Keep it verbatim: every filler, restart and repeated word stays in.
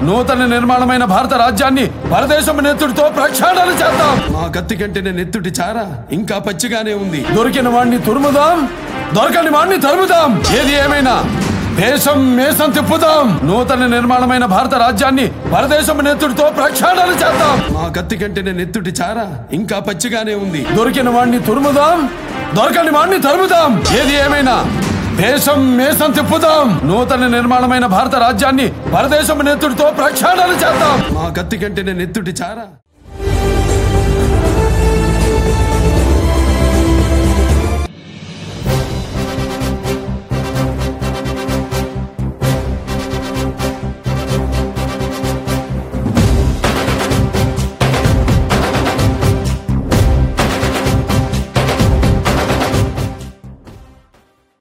నూతన నిర్మాణమైన భారత రాజ్యాన్ని పరదేశం నెత్తుడితో ప్రక్షాళన చేద్దాం. మా కత్తి కంటే నెత్తుడి చారా ఇంకా పచ్చిగానే ఉంది. దొరికిన వాణ్ణి తురుముదాం, దొరకని వాణ్ణి తరుముదాం. ఏది ఏమైనా దేశం మేసం తిప్పుదాం. నూతన నిర్మాణమైన భారత రాజ్యాన్ని పరదేశం నెత్తుడితో ప్రక్షాళన చేద్దాం. మా కత్తి కంటే నెత్తుడి చారా ఇంకా పచ్చిగానే ఉంది. దొరికిన వాణ్ణి తురుముదాం, దొరకని వాణ్ణి తరుముదాం. ఏది ఏమైనా దేశం మేసం తిప్పుదాం. నూతన నిర్మాణమైన భారత రాజ్యాన్ని పరదేశం నెత్తుడితో ప్రక్షాళన చేద్దాం. మా కత్తి కంటే నెత్తుడి చారా